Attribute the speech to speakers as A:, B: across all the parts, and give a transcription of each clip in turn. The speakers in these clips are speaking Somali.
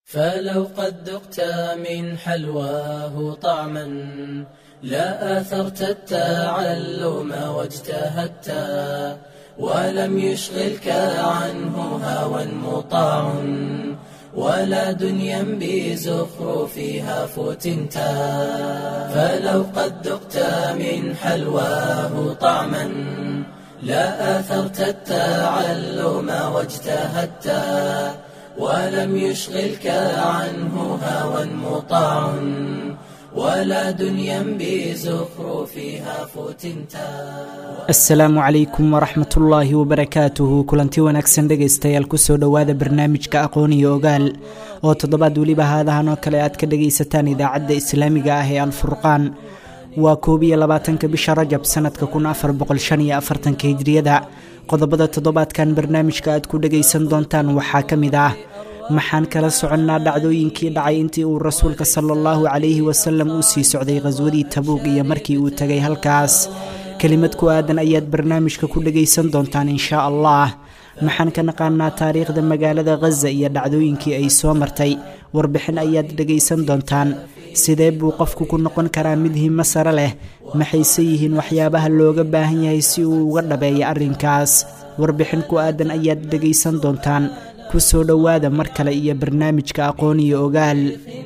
A: فلو قد ذقت من حلواه طعما لا آثرت التعلم واجتهدت ولم يشغلك عنه هوى مطاع ولا دنيا بزخرفها فتنت. فلو قد ذقت من حلواه طعما لا آثرت التعلم واجتهدت ولم يشغلك عنه هوى مطاع ولا دنيا بزخرفها فتنتا.
B: asalaamu calaykum waraxmat ullaahi wabarakaatuhu. kulanti wanaagsan dhegaystayaal kusoo dhowaada barnaamijka aqoon iyo ogaal oo toddobaad weliba haadahan oo kale aad ka dhagaysataan idaacadda islaamiga ah ee alfurqaan. waa 22 bisha rajab sanadka 1445 hijriyada. qodobada toddobaadkan barnaamijka aad ku dhagaysan doontaan waxaa ka mid ah: maxaan kala soconnaa dhacdooyinkii dhacay intii uu rasuulka sallallahu calayhi wasallam uu sii socday qaswadii tabuuq iyo markii uu tegay halkaas. kelimad ku aadan ayaad barnaamijka ku dhagaysan doontaan inshaa allah. maxaan ka naqaanaa taariikhda magaalada ghaza iyo dhacdooyinkii ay soo martay? warbixin ayaad dhagaysan doontaan. sidee buu qofku ku noqon karaa mid himo sare leh? maxayse yihiin waxyaabaha looga baahan yahay si uu uga dhabeeyo arrinkaas? warbixin ku aadan ayaad dhagaysan doontaan. kusoo dhowaada mar kale iyo barnaamijka aqoon iyo ogaal.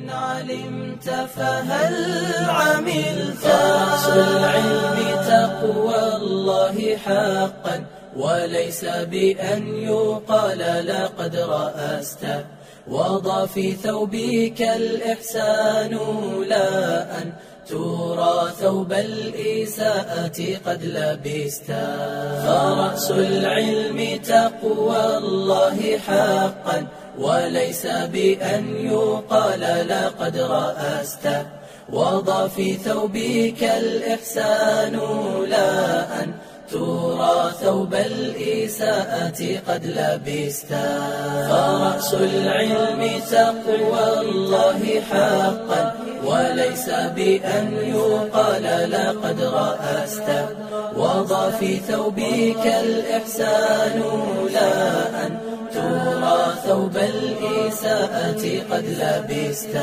A: فهل عملت أصل العلم تقوى الله حقا وليس بأن يقال لقد رأست وضع في ثوبك الإحسان لا أن ترى ثوب الإساءة قد لبست. فرأس العلم تقوى الله حقا وليس بأن يقال لقد رأست وضع في ثوبك الإحسان لا أن ترى ثوب الإساءة قد لبست. فرأس العلم تقوى الله حقا وليس بأن يقال لقد رأست وضع في ثوبك الإحسان لا أن ترى ثوب الإساءة قد لبست.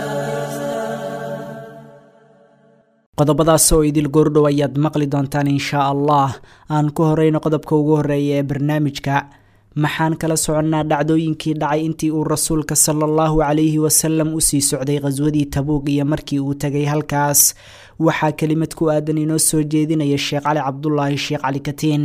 B: qodobadaas oo idil goordhow ayaad maqli doontaan inshaa allah. aan ku horeyno qodobka ugu horeeya ee barnaamijka. maxaan kala soconnaa dhacdooyinkii dhacay intii uu rasuulka sallallahu calayhi wasallam usii socday qaswadii tabuuq iyo markii uu tegay halkaas? waxaa kelimad ku aadan inoo soo jeedinaya sheekh cali cabdulaahi sheekh cali katiin.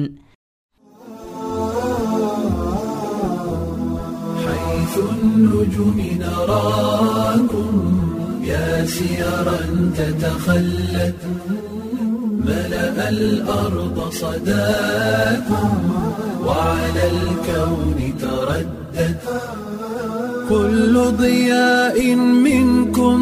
C: النجوم نراكم يا سيرا تتخلت ملأ الأرض صداكم وعلى الكون تردد كل ضياء منكم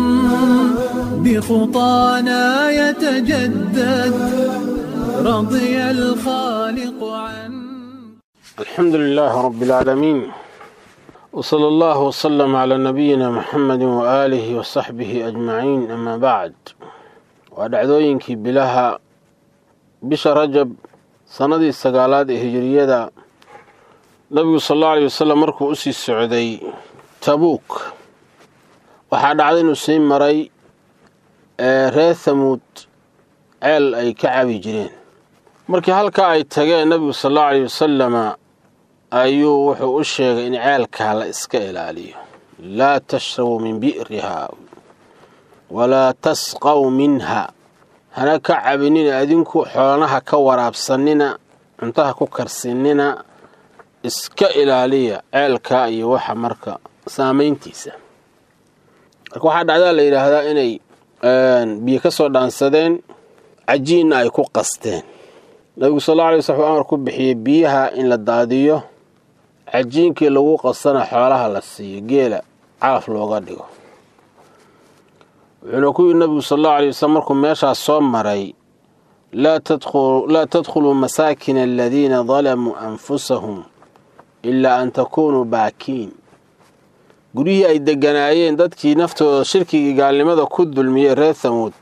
C: بخطانا يتجدد رضي الخالق عن.
D: الحمد لله رب العالمين وصلى الله وسلم على نبينا محمد وآله وصحبه أجمعين. أما بعد. ودعوينك بلها بشهر رجب سنة السقالات هجرية نبي صلى الله عليه وسلم مركو أسي السعودي تبوك وحاد عدن سين مري ريث ثمود عيل أي كعبي جرين مركي هالكا أي تغيي النبي صلى الله عليه وسلم ayuu wuxuu u sheegay in ceelkaa la iska ilaaliyo. laa tashrabuu min bi'rihaa walaa tasqaw minha. hana ka cabinina adinku xoolanaha ka waraabsanina, cuntaha ku karsinina. iska ilaaliya ceelkaa iyo waxa marka saamayntiisa. marka waxaa dhacdaa la yidhaahdaa inay biyo ka soo dhaansadeen, cajiinna ay ku qasteen. nabigu sallallahu alayhi wasallam amar ku bixiyey biyaha in la daadiyo, cajiinkii lagu qasana xoolaha la siiyo, geela calaf looga dhigo. wuxuuna ku yidhi nabigu sallallahu alayhi wasallam markuu meeshaas soo maray: laa tadkhuluu masaakina aladiina dalamuu anfusahum ilaa an takuunuu baakiin. guryihii ay deganaayeen dadkii naftooda shirkigii gaalnimada ku dulmiyey reer thamuud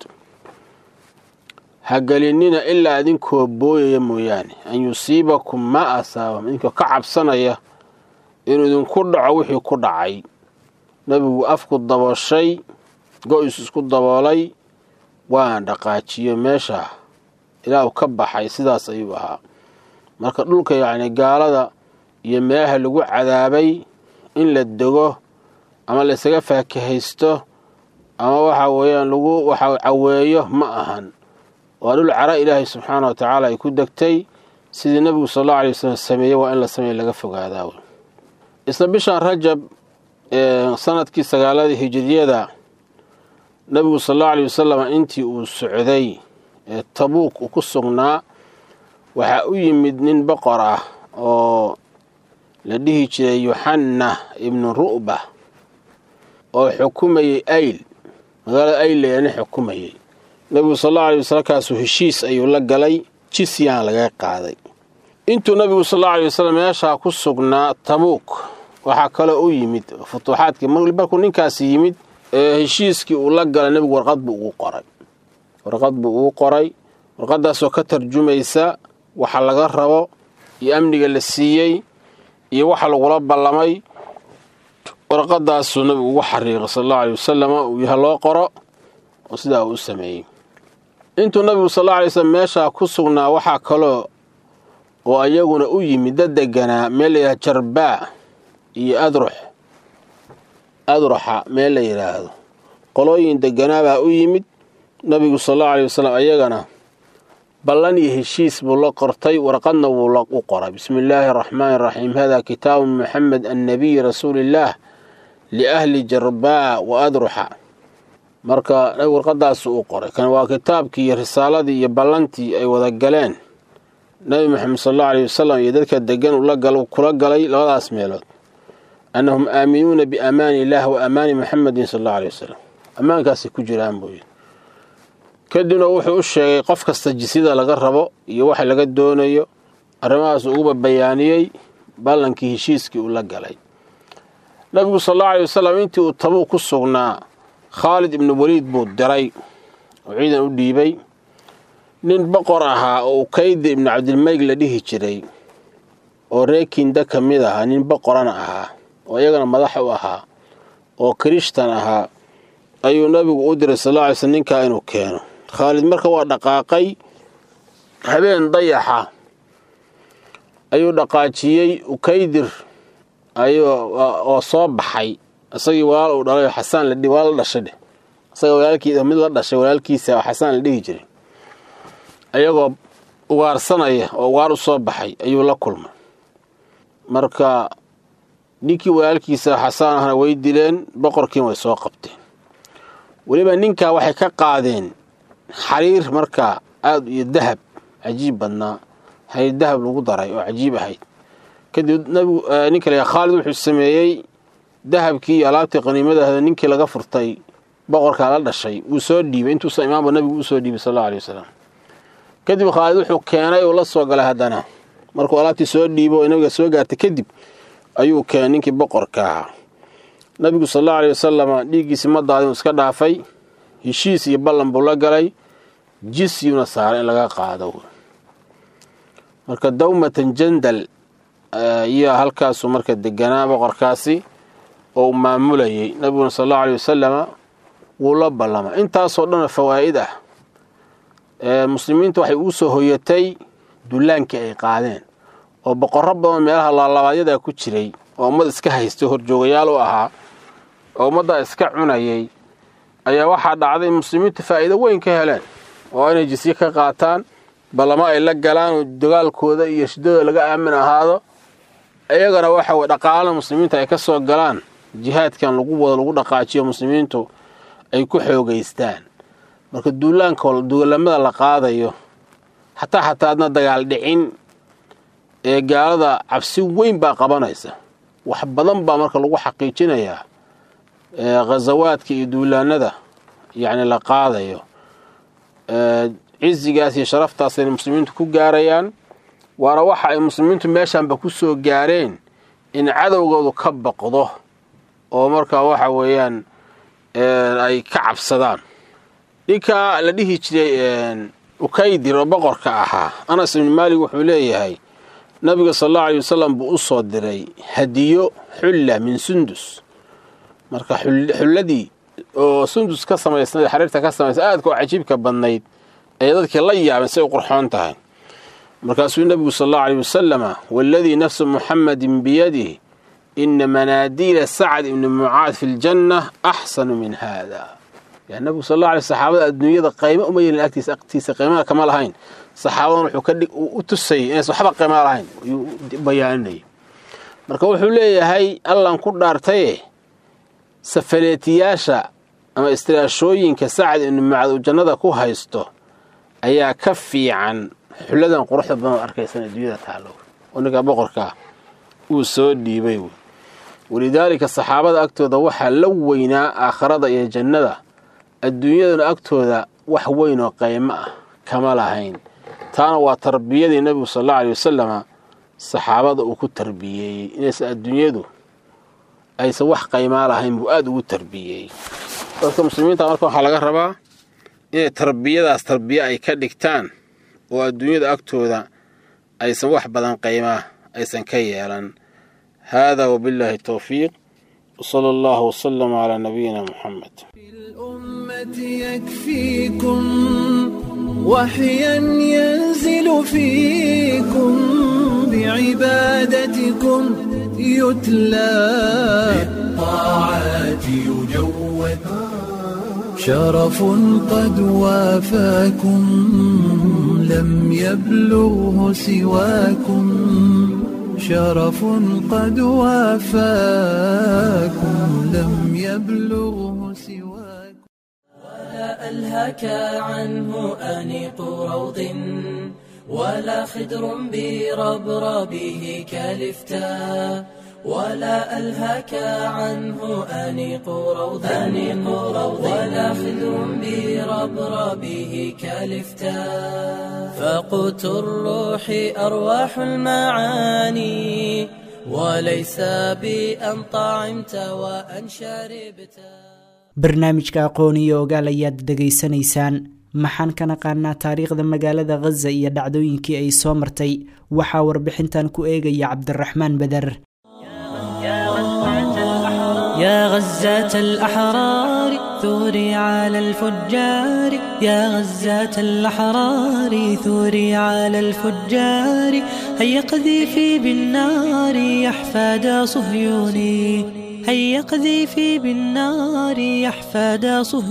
D: hagalinina ilaa idinkoo booyaya mooyaane. an yusiibakum maa asaabahum, idinkoo ka cabsanaya inuu idinku dhaco wixii ku dhacay. nabigu afku dabooshay go-is isku daboolay waan dhaqaajiyo meesha ilaa uu ka baxay. sidaas ayuu ahaa. marka dhulka yacni gaalada iyo meelaha lagu cadaabay in la dego ama la isaga faakahaysto ama waxa weeyaan lagu waxa caweeyo ma ahan. waa dhul cara ilaahay subxaanahu wa tacaala ay ku degtay sidii nabigu sallallahu alayhi wasallam sameeyay waa in la sameeyo laga fogaadaa. isla bishan Rajab sanadkii 9 hijriyada nabigu sallallahu alayhi wasallam intii uu socday Tabuuk uu ku sugnaa waxa u yimid nin boqor ah oo la dhihi jiray Yuhanna ibn Ru'ba oo xukumayay Ayl magaalada Ayl ayana xukumayay. nabigu sallallahu alayhi wasallam kaasuu heshiis ayuu la galay jisyaan laga qaaday. intuu nabigu sallallahu alayhi wasallam meesha ku sugnaa Tabuuk waxa kale u yimid futuuxaadkii markuu ninkaas yimid heshiiskii uu la galay nabigu warqad buu ugu qoray warqadaasoo ka tarjumaysa waxa laga rabo iyo amniga la siiyey iyo waxa lagula ballamay. warqadaasuu nabigu ugu xariiqay sallallahu alayhi wasallam uu yahay loo qoro oo sidaa uu sameeyay. intuu nabigu sallallahu alayhi wasallam meesha ku sugnaa waxa kale oo ayaguna u yimid dad deganaa meel la Jarbaa iyo Adruxa meel la yiraahdo qolooyin deganaa baa u yimid nabigu sallallahu alayhi wasallam ayagana ballan iyo heshiis buu la qortay warqadna wuu la qoray. bismillaahir rahmaanir rahiim hada kitaabu Muhammad an-nabiy rasuulillah li ahli Jarbaa wa Adruxa. marka warqadaas uu qoray kan waa kitaabkii iyo risaaladii iyo ballantii ay wada galeen nabi Muhammad sallallahu alayhi wasallam iyo dadka degan uu la kula galay labadaas meelood annahum aaminuna bi amaani Allah wa amaani Muhammad sallallahu alayhi wasallam. amaankaas ku jiraan buu kadibna wuxuu u sheegay qof kasta jisida laga rabo iyo waxa laga doonayo arrimahaas ugu bayaaniyay ballankii heshiiskii uu la galay. nabigu sallallahu alayhi wasallam intii uu Tabuuk ku sugnaa Khalid ibn Walid buu diray oo ciidan u dhiibay nin boqor ahaa oo Ukayd ibn Abdulmayg la dhihi jiray oo reekinda kamid ahaa nin boqorana ahaa oo iyagana madax u ahaa oo Krishtan ahaa ayuu nabigu u diray sallallahu alayhi wasallam ninka inuu keeno. Khalid marka waa dhaqaaqay habeen dayaxa ayuu dhaqaajiyay Ukaydir oo soo baxay asagii walaal uu dhalay Xasan la dhashay asaga walaalkiisa mid la dhashay walaalkiisa Xasan la dhihi jiray ayagoo ugaarsanaya oo ugaar u soo baxay ayuu la kulmay. marka ninkii walaalkiisa Xasan ahna way dileen boqorkiina way soo qabteen. waliba ninka waxay ka qaadeen xariir marka aad iyo dahab cajiib badnaa hay dahab lagu daray oo cajiib ahayd. kadib nabigu ninka la Khalid wuxuu sameeyay dahabkii alaabtii qaniimada ninkii laga furtay boqorka la dhashay uu soo dhiibay intuu imaamka nabigu u soo dhiibay sallallahu alayhi wasallam. kadib Khalid wuxuu keenay oo la soo galay hadana markuu alaabtii soo dhiibo inaga soo gaartay kadib ayuu keenay ninkii boqorka nabigu sallallahu alayhi wasallam dhiigiisa ma daadin iska dhaafay heshiis iyo ballan buu la galay jisyuna saaray in laga qaado. marka dawmatan jandal iyo halkaas marka deganaa boqorkaasi oo maamulayay nabigu sallallahu alayhi wasallam wuu la ballamay. intaas oo dhan fawaa'id ah muslimiintu waxay u soo hoyatay duulaankii ay qaadeen oo boqorro badan meelaha laalabaadyada ku jiray oo ummad iska haystay horjoogayaal u ahaa oo ummadda iska cunayay ayaa waxaa dhacday muslimiintu faa'iido weyn ka heleen oo inay jisyo ka qaataan ballamo ay la galaan oo dagaalkooda iyo shidada laga aamin ahaado ayagana waxa way dhaqaalaha muslimiinta ay ka soo galaan jihaadkan lagu dhaqaajiyo muslimiintu ay ku xoogaystaan. marka duulamada la qaadayo xataa adna dagaal dhicin ee gaalada cabsi weyn baa qabanaysa wax badan baa marka lagu xaqiijinayaa ghazawaadka iyo duulaanada yani la qaadayo cizigaas iyo sharaftaas ay muslimiintu ku gaarayaan waana waxa ay muslimiintu meeshanba ku soo gaareen in cadowgoodu ka baqdo oo marka waxa weeyaan ay ka cabsadaan. ninka la dhihi jiray Ukaydir oo boqorka ahaa Anas ibn Malik wuxuu leeyahay nabiga sallallahu alayhi wasallam buu u soo diray hadiyo xulla min Sundus marka xulladii oo sundus ka samaysnayd xariirta ka samaysay aadka oo cajiibka badnayd ay dadkii la yaabeen say u qurxoon tahay markaasuu nabigu sallallahu alayhi wasallam walladii nafsu muhammadin biyadihi inna manaadila sa'd ibn mu'aad fil janna ahsanu min hada ya nabigu sallallahu alayhi saxaabada adduunyada qaymo uma yeelin agtiisa qaymaha kama lahayn saxaabadan wuxuu ka dhig u tusay inay waxba qaymo lahayn bayaanay marka wuxuu leeyahay allan ku dhaartay safaleetiyaasha ama istiraashooyinka sa'd ibn mu'aad jannada ku haysto ayaa ka fiican xuladan quruxda badan arkaysan adduunyada taalo oo niga boqorka uu soo dhiibay walidaalika saxaabada agtooda waxa la weynaa aakhirada iyo jannada adduunyadana agtooda wax weyn oo qiimo ah kama lahayn taana waa tarbiyadii nabiga sallallahu alayhi wasallam saxaabada uu ku tarbiyay inaysan adduunyadu aysan wax qiimo lahayn buu aad ugu tarbiyay dadka muslimiinta marka waxa laga rabaa inay tarbiyadaas tarbiya ay ka dhigtaan oo adduunyada agtooda aysan wax badan qiimo aysan ka yeelan هذا وبالله التوفيق وصلى الله وسلم على نبينا محمد
C: الأمة يكفيكم وحيا ينزل فيكم بعبادتكم يتلى بالطاعات يجود شرف قد وافاكم لم يبلغه سواكم شرف قد وافاكم لم يبلغه سواكم
A: ولا ألهك عنه أنيق روض ولا خدر بربربه كالفتاء ولا ألهك عنه أنيق روض ولا خدر بربربه كالفتاء فقوت الروح أرواح المعاني وليس بأن طعمت وأن شربت.
B: barnaamijka aqoon iyo ogaal ayaad dhegaysanaysaan. maxaan ka naqaanaa taariikhda magaalada Gaza iyo dhacdooyinkii ay soo martay? waxaa warbixintan ku eegaya Cabdiraxmaan Badar.
E: يا غزاة الأحرار ثوري على الفجار يا غزاة الأحرار ثوري على الفجار هيا قذيفي بالنار يحفاد صهيوني هيا قذيفي بالنار يحفاد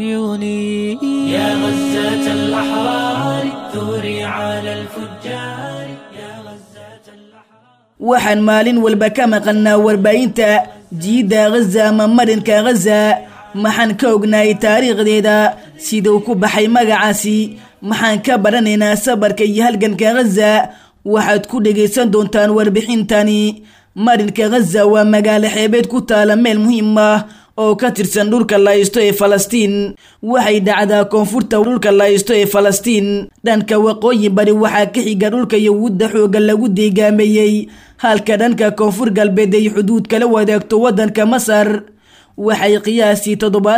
E: صهيوني يا غزاة الأحرار ثوري على الفجار يا غزاة الأحرار
F: waxaan maalin walba ka maqannaa warbaahinta jiida Gaza ama marinka Gaza maxaan ka ognahay taariikhdeeda sidoo ku baxay magacaasi maxaan ka baranaynaa sabarka iyo halganka Gaza waxaad ku dhageysan doontaan warbixintani marinka Gaza waa magaalo xeebeed ku taala meel muhiim ah oo ka tirsan dhulka la haysto ee Falastiin waxay dhacdaa koonfurta dhulka la haysto ee Falastiin dhanka waqooyi bari waxaa ka xiga dhulka Yahuudda xooga lagu deegaameeyay halka dhanka koonfur galbeed ay xuduud kala wadaagto wadanka Masar waxay qiyaasii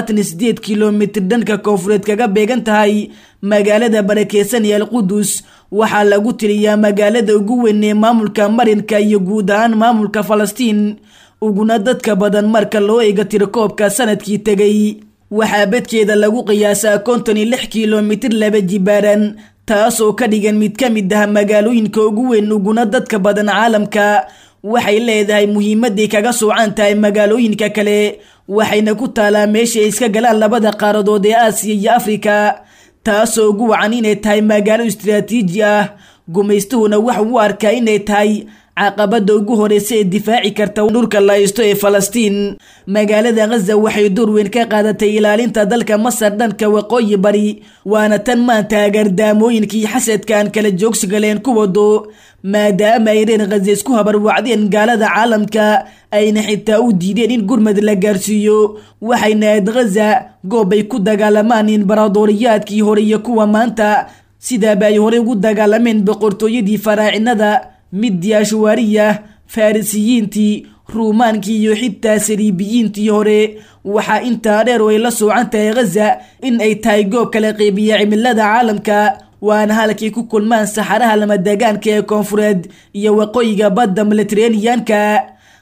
F: 78 kiiloomitir dhanka koonfureed kaga beegan tahay magaalada barakeysan ee Al-Qudus waxaa lagu tiriyaa magaalada ugu weyn ee maamulka marinka iyo guud ahaan maamulka Falastiin uguna dadka badan marka loo eego tirakoobka sanadkii tagay waxaa bedkeeda lagu qiyaasaa 56 kiiloomitir laba jibaaran taasoo ka dhigan mid ka mid ah magaalooyinka ugu weyn uguna dadka badan caalamka waxay leedahay muhiimadii kaga soocan tahay magaalooyinka kale waxayna ku taalaa meesha ay iska galaan labada qaaradood ee Aasiya iyo Afrika taasoo ugu wacan inay tahay magaalo istiraatiiji ah gumaystuhuna waxa uu arkaa inay tahay caqabada ugu horeysa ee difaaci karta dhulka la haysto ee Falastiin magaalada Gaza waxay door weyn ka qaadatay ilaalinta dalka Masar dhanka waqooyi bari waana tan maanta gardaamooyinkii xasadkan kala joogsiga leen ku wado maadaama ay reer Gaza isku habar wacdeen gaalada caalamka ayna xitaa u diideen in gurmad la gaarsiiyo waxayna Gaza goob ay ku dagaalamaan imbaradoriyaadkii hore iyo kuwa maanta sida bay hore ugu dagaalameen boqortooyadii faraacinada midii ashwaariya farisiyiintii ruumaankii iyo xitaa saliibiyiintii hore waxaa intaa dheer oo ay la soocan tahay Gaza in ay tahay goob kala qeybiya cimilada caalamka waana halkay ku kulmaan saxaraha lama deegaanka ee koonfureed iyo waqooyiga badda Mediterranean-ka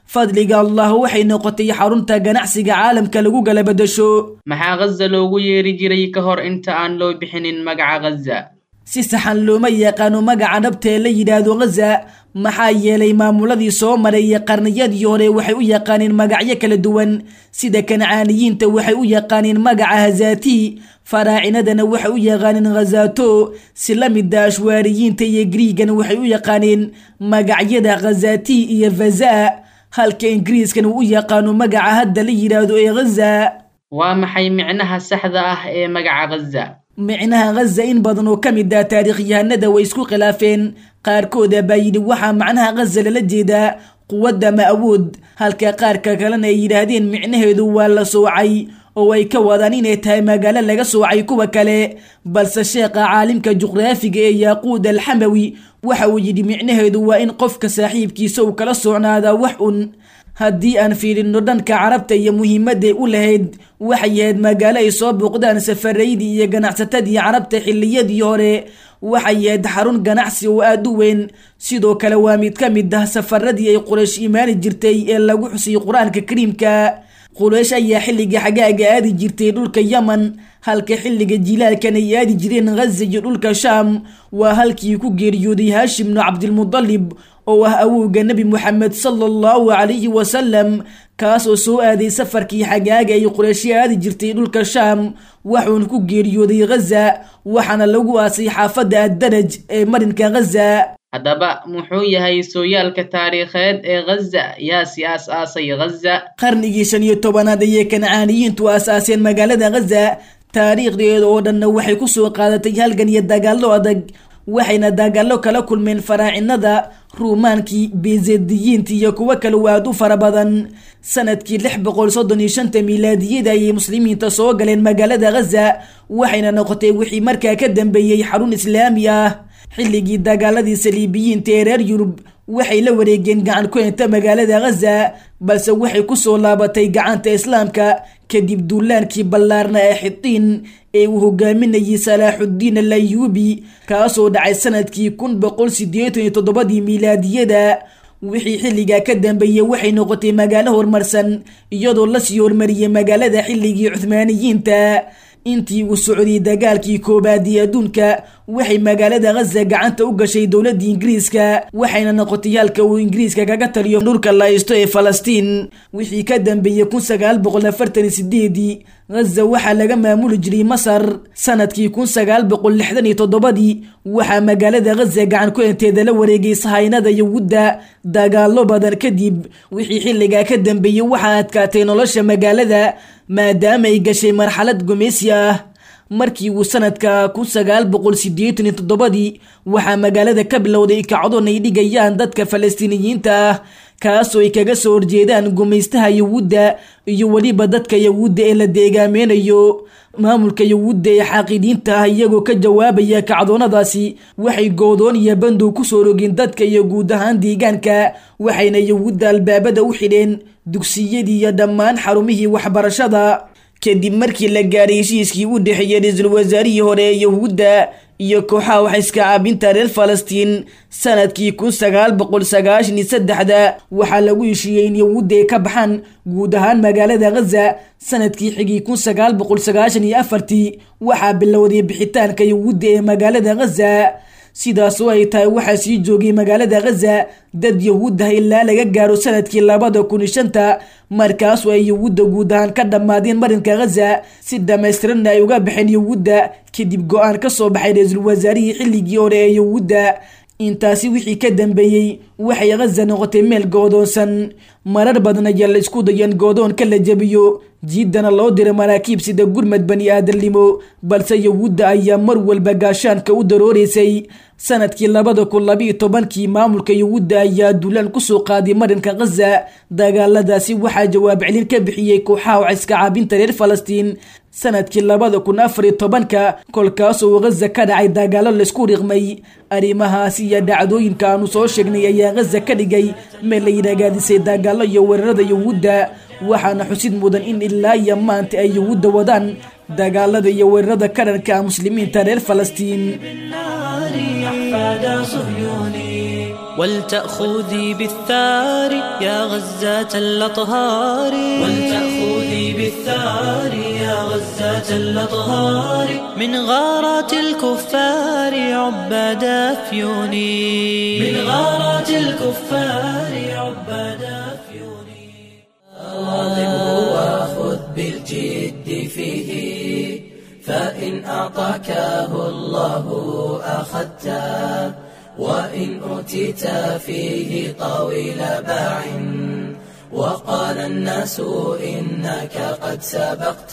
F: fadliga allah waxay noqotay xarunta ganacsiga caalamka lagu kala bedesho.
G: maxaa Gaza loogu yeeri jiray ka hor inta aan loo bixinin magaca Gaza?
F: si saxan looma yaqaano magaca dhabta ee la yidhaahdo Gaza, maxaa yeelay maamuladii soo maray qarniyadii hore waxay u yaqaaneen magacyo kala duwan. sida kancaaniyiinta waxay u yaqaaneen magaca Hazati, faraacinadana waxay u yaqaaneen Ghazato, si la mid ah ashwaariyiinta iyo Griigan waxay u yaqaaneen magacyada Ghazati iyo Vaza, halka Ingiriiskan uu u yaqaano magaca hadda la yidhaahdo ee Gaza.
G: waa maxay micnaha saxda ah ee magaca Gaza?
F: micnaha Gaza in badan oo ka mid ah taariikhyahanada way isku khilaafeen. qaarkood baa yidhi waxaa macnaha Gaza lala jeedaa quwadda ama awood, halka qaarka kalena ay yidhaahdeen micnaheedu waa la soocay oo ay ka wadaan inay tahay magaalo laga soocay kuwa kale. balse sheekha caalimka juqraafiga ee Yaquud al-Hamawi waxa uu yidhi micnaheedu waa in qofka saaxiibkiisa uu kala socnaada wax un. haddii aan fiirino dhanka carabta iyo muhiimadday u lahayd, waxay ahayd magaalo ay soo booqdaan safaraydii iyo ganacsatadii carabta xilliyadii hore. waxay ahayd xarun ganacsi oo aad u weyn. sidoo kale waa mid ka mid ah safaradii ay Quraysh imaani jirtay ee lagu xusiyay qur-aanka kariimka. Quraysh ayaa xilliga xagaaga aadi jirtay dhulka Yaman, halka xilliga jilaalkan ay aadi jireen Gaza iyo dhulka Shaam. waa halkii ku geeriyooday Haashim ibn Cabdilmudalib oo ah awowga Nabi Muxamed sallallahu alayhi wasallam, kaasoo soo aaday safarkii xagaaga ay Quraysh aadi jirtay dhulka Shaam. wuxuuna ku geeriyooday Gaza, waxaana lagu aasay xaafadda ad-Daraj ee marinka Gaza.
G: haddaba muxuu yahay sooyaalka taariikheed ee Gaza? yaa si aas-aasay Gaza?
F: qarnigii 15aad ayay kancaaniyiintu aasaaseen magaalada Gaza. taariikhdeeda oo dhanna waxay ku soo qaadatay halgan iyo dagaallo adag, waxayna dagaallo kala kulmeen faraacinada, ruumaankii, beezeediyiinta iyo kuwo kale oo aad u fara badan. sanadkii 635 miilaadiyada ayay muslimiinta soo galeen magaalada Gaza, waxayna noqotay wixii markaa ka dambeeyey xarun islaami ah. xilligii dagaaladii saliibiyiinta ee reer Yurub waxay la wareegeen gacan ku haynta magaalada Gaza, balse waxay ku soo laabatay gacanta islaamka kadib duulaankii ballaarna ee Xitiin ee uu hogaaminayay Salaaxuddiin al-Ayyuubi, kaasoo dhacay sanadkii 187 miilaadiyada. wixii xilligaa ka dambeeyay waxay noqotay magaalo horumarsan, iyadoo la sii horumariyay magaalada xilligii Cuthmaaniyiinta. intii uu socday dagaalkii koobaad ee adduunka, waxay magaalada Gaza gacanta u gashay dowladda Ingiriiska, waxayna noqotay halka uu Ingiriiska kaga taliyo dhulka la haysto ee Falastiin. wixii ka dambeeyay 1948 Gaza waxaa laga maamuli jiray Masar. sanadkii 1967 waxaa magaalada Gaza gacan ku haynteeda la wareegay sahaynada Yahuudda. dagaallo badan kadib, wixii xilligaa ka dambeeyay waxaa adkaatay nolosha magaalada maadaama ay gashay marxalad gumeysi ah. markii uu sanadka 1987 waxaa magaalada ka bilowday kacdoon ay dhigayaan dadka Falastiiniyiinta ah, kaasoo ay kaga soo horjeedaan gumeystaha Yahuudda iyo weliba dadka Yahuudda ee la deegaameynayo. maamulka Yahuudda ee xaaqidiinta ah iyagoo ka jawaabaya kacdoonadaasi waxay goodoon iyo bandow ku soo rogeen dadka iyo guud ahaan deegaanka, waxayna Yahuudda albaabada u xidheen dugsiyadii iyo dhammaan xarumihii waxbarashada. kadib markii la gaaray heshiiskii u dhexeeyay ra'iisul wasaarihii hore ee Yahuudda iyo kooxaha wax iska caabinta reer Falastiin sanadkii 1993 waxaa lagu heshiiyey in Yahuudda ay ka baxaan guud ahaan magaalada Gaza. sanadkii xigay 1994 waxaa bilowday bixitaanka Yahuudda ee magaalada Gaza. sidaas oo ay tahay waxaa sii joogay magaalada Gaza dad Yahuud ah ilaa laga gaaro sanadkii 2005, markaas oo ay Yahuudda guud ahaan ka dhammaadeen marinka Gaza si dhammaystiran ay uga baxeen Yahuudda kadib go'aan ka soo baxay ra'iisul wasaarihii xilligii hore ee Yahuudda. intaasi wixii ka dambeeyay waxay Gaza noqotay meel goodoonsan. marar badan ayaa la isku dayeen goodoonka la jabiyo, jiidana loo diray maraakiib sida gurmad bani aadamnimo, balse Yahuudda ayaa mar walba gaashaanka u darooreysay. sanadkii 2012 maamulka Yahuudda ayaa duulaan ku soo qaaday marinka Gaza. dagaaladaasi waxaa jawaab celin ka bixiyay kooxaha wax iska caabinta reer Falastiin. sanadkii 2014 kolkaasoo Gaza ka dhacay dagaallo la isku riqmay. arrimahaasi iyo dhacdooyinka aanu soo sheegnay ayaa Gaza ka dhigay meel la yiraahdaysay dagaallo iyo weerarada Yahuudda, waxaana xusid mudan in ilaa iyo maanta ay Yahuudda wadaan dagaalada iyo weerarada ka dhanka ah muslimiinta reer Falastiin.
E: ولتأخذي بالثار يا غزاة الأطهار ولتأخذي بالثار يا غزاة الأطهار من غارات الكفار عباد أفيوني من غارات الكفار عباد أفيوني
A: واظبه وخذ بالجد فيه فإن أعطاكه الله أخذته وإن أوتيت فيه طويل باع وقال الناس إنك قد سبقت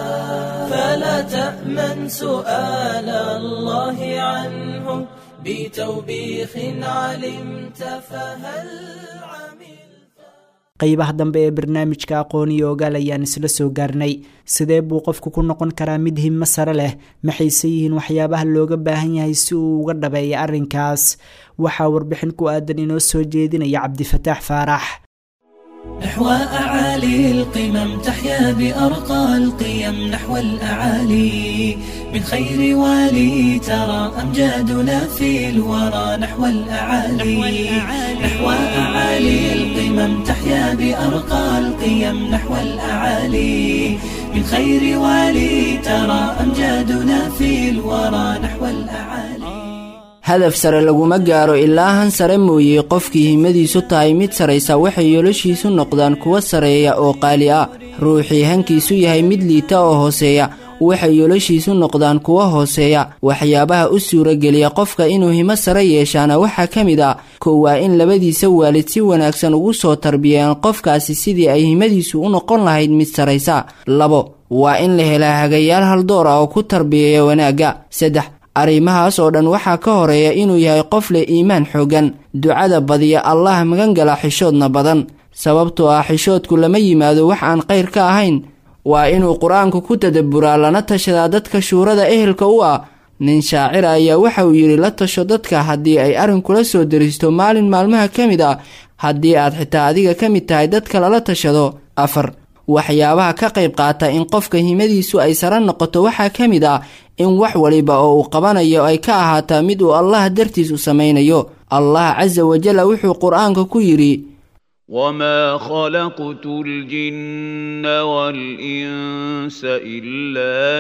A: فلا تأمن سؤال الله عنه بتوبيخ علمت فهل عملت.
B: qaybaha dambe ee barnaamijka aqoon iyo ogaal ayaan isla soo gaarnay. sidee buu qofku ku noqon karaa mid himmo sare leh? maxayse yihiin waxyaabaha looga baahan yahay si uu uga dhabeeyo arrinkaas? waxaa warbixin ku aadan inoo soo jeedinaya cabdifataax faarax.
E: نحو أعالي القمم تحيا بأرقى القيم نحو الأعالي من خير والي ترى أمجادنا في الورى نحو الأعالي نحو أعالي القمم تحيا بأرقى القيم نحو الأعالي من خير والي ترى أمجادنا في الورى نحو الأعالي.
H: hadaf sare laguma gaaro ilaa han sare mooyee qofkii himadiisu tahay mid saraysa waxay yolashiisu noqdaan kuwa sareeya oo qaali ah. ruuxii hankiisu yahay mid liita oo hooseeya waxay yolashiisu noqdaan kuwa hooseeya. waxyaabaha u suurageliya qofka inuu himo sare yeeshaana waxaa ka mid ah kow waa in labadiisa waalid si wanaagsan ugu soo tarbiyeen qofkaasi sidii ay himadiisu u noqon lahayd mid saraysa. 2 waa in la helaa hagayaal haldoor ah oo ku tarbiyeeya wanaagga. 3 arrimahaas oo dhan waxaa ka horeeya inuu yahay qof leh iimaan xoogan, ducada badiya, allah magan gala, xishoodna badan. sababtoo ah xishoodku lama yimaado wax aan khayr ka ahayn. waa inuu qur-aanku ku tadabburaa lana tashadaa dadka shuurada ehelka u ah. nin shaacir ayaa waxa uu yidhi la tasho dadka haddii ay arrin kula soo deristo maalin maalmaha ka mid ah haddii aad xitaa adiga ka mid tahay dadka lala tashado. 4 waxyaabaha ka qayb qaata in qofka himadiisu ay sare noqoto waxaa ka mid ah in wax waliba oo uu qabanayo ay ka ahaataa mid uu allah dartiis u samaynayo. allah caza wajalla wuxuu qur-aanka ku yidhi
I: وما خلقت الجن والإنس إلا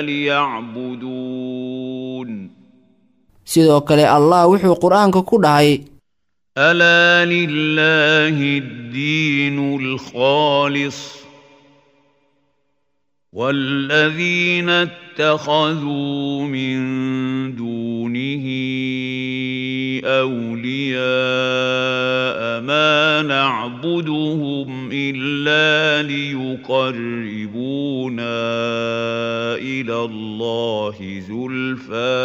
I: ليعبدون.
H: sidoo kale allah wuxuu qur-aanka ku dhahay
I: ألا لله الدين الخالص والذين اتخذوا من دونه أولياء ما نعبدهم إلا ليقربونا إلى الله زلفى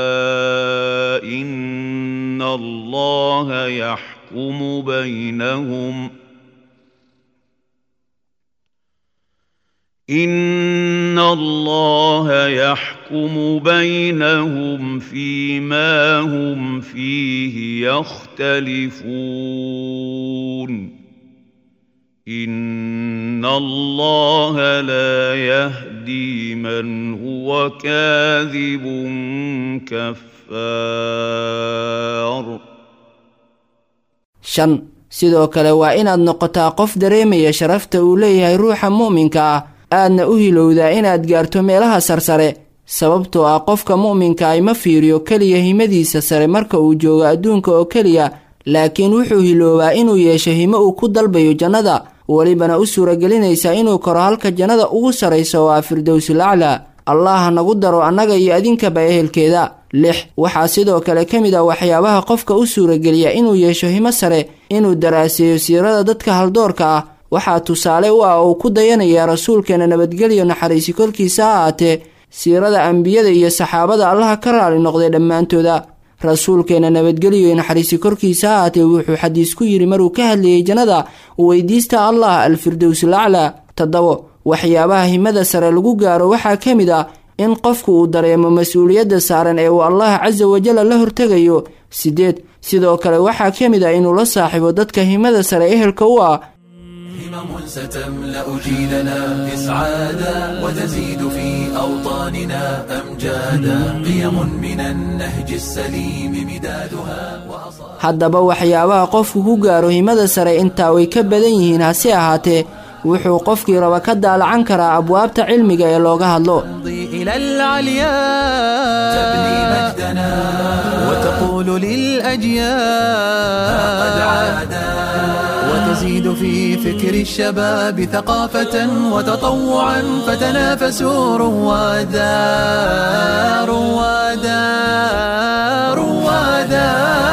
I: إن الله يحكم بينهم إن الله يحكم بينهم فيما هم فيه يختلفون إن الله لا يهدي من هو كاذب كفار.
H: 5 sidoo kale waa inaad noqotaa qof dareemaya sharafta uu leeyahay ruuxa mu'minka ah aadna u hilowdaa inaad gaarto meelaha sarsare. sababtoo ah qofka mu'minka ay ma fiiriyo keliya himadiisa sare marka uu joogo adduunka oo keliya, laakiin wuxuu hiloobaa inuu yeesho himo uu ku dalbayo jannada, welibana u suuragelinaysa inuu koro halka jannada ugu sarayso oo ah firdowsul aclaa. allah nagu daro annaga iyo adinkaba ehelkeeda. 6 waxaa sidoo kale ka mid ah waxyaabaha qofka u suurageliya inuu yeesho himo sare inuu daraaseeyo siirada dadka haldoorka ah. waxaa tusaale u ah oo ku dayanaya rasuulkeena nabadgelyo naxariisi korkiisa ha ahaatee siirada ambiyada iyo saxaabada allaha ka raali noqday dhammaantooda. rasuulkeena nabadgelyo naxariisi korkiisa ha ahaatee wuxuu xadiis ku yidhi maruu ka hadlayay jannada weydiista allah alfirdowsul aclaa. 7 waxyaabaha himada sare lagu gaaro waxaa ka mid ah in qofku uu dareemo mas-uuliyadda saaran ee uu allah caza wajalla la hortegayo. 8 sidoo kale waxaa ka mid ah inuu la saaxiibo dadka himada sare ehelka u ah.
C: همم ستملأ جيلنا إسعادا وتزيد في أوطاننا أمجادا قيم من النهج السليم مدادها
H: haddaba waxyaabaha qofku ku gaaro himada sare intaa way ka badan yihiin, hase ahaatee wuxuu qofkii raba ka daalacan karaa abwaabta cilmiga ee looga hadlo.
C: إلى العليا تبني مجدنا وتقول للأجيال قد عادا، وتزيد في فكر الشباب ثقافة وتطوعا، فتنافسوا روادا روادا روادا.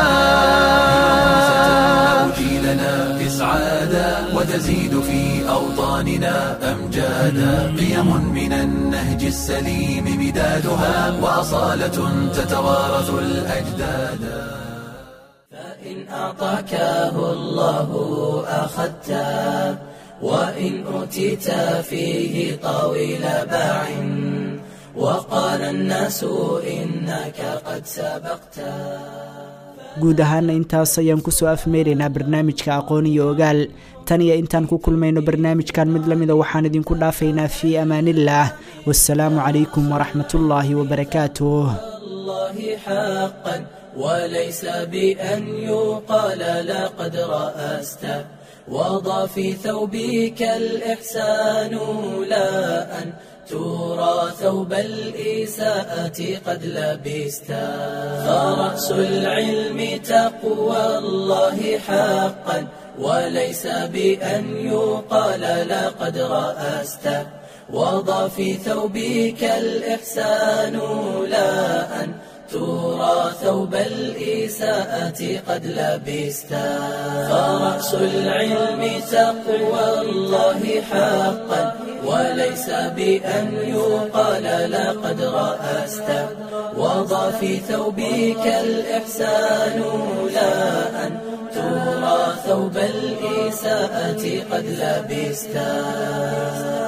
C: جيلنا إسعادا وتزيد في أوطاننا أمجادا، قيم من النهج السليم مدادها، وأصالة تتوارث الأجدادا.
A: فإن أعطاكه الله أخذته، وإن أوتيت فيه طويل باع، وقال الناس إنك قد سبقته.
B: guud ahaana intaas ayaan ku soo afmeeraynaa barnaamijka aqoon iyo ogaal. tan iyo intaan ku kulmayno barnaamijkan mid lamida waxaan idinku dhaafaynaa fii amaanillaah. wassalaamu calaykum waraxmatullaahi wabarakaatuh.
A: وليس بأن يقال لقد رأست، وضع في ثوبك الإحسان لا أن ترى ثوب الإساءة قد لبست. فرأس العلم تقوى الله حقا، وليس بأن يقال لقد رأست، وضع في ثوبك الإحسان لا أن ترى ثوب الإساءة قد لبست. فرأس العلم تقوى الله حقا، وليس بأن يقال لقد رأست، وضع في ثوبك الإحسان لا أن ترى ثوب الإساءة قد لبست.